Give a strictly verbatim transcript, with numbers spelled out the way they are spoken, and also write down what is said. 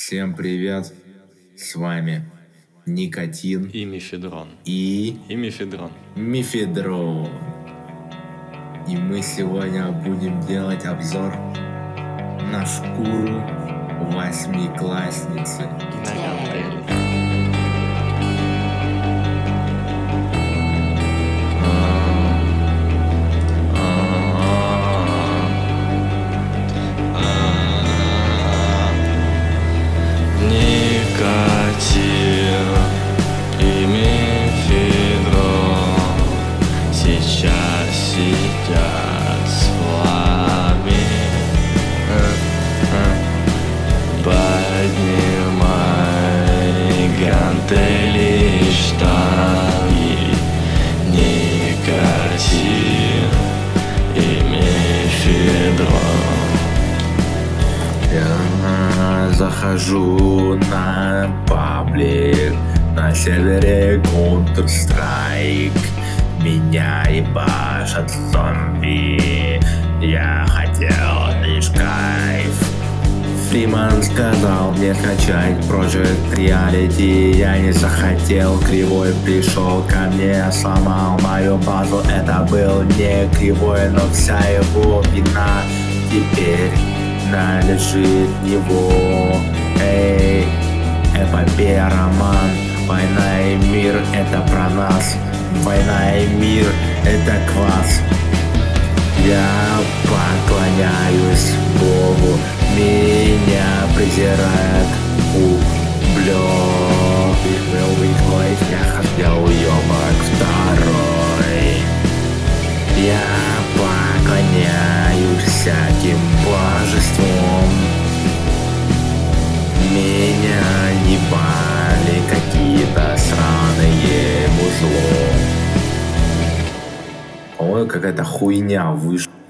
Всем привет, с вами Никотин и Мефедрон. И, и Мефедрон. Мефедрон. И мы сегодня будем делать обзор на шкуру восьмиклассницы. И на гантели. И Мефедрон сейчас сидят с вами. Поднимай гантели и штанги. Никотин и Мефедрон. Я захожу на паблик на сервере Counter-Strike. Меня ебашат зомби. Я хотел лишь кайф. Фриман сказал мне скачать Project Reality. Я не захотел, кривой пришел ко мне, сломал мою базу. Это был не кривой, но вся его вина теперь належит него. Эй, эпопея, роман, война и мир — это про нас. Война и мир — это квас. Я поклоняюсь Богу, меня презирает ублюдок. Я хотел уёбок второй. Я поклоняюсь всяким божеством. Меня ебали какие-то сраные музло. По-моему, какая-то хуйня вышла.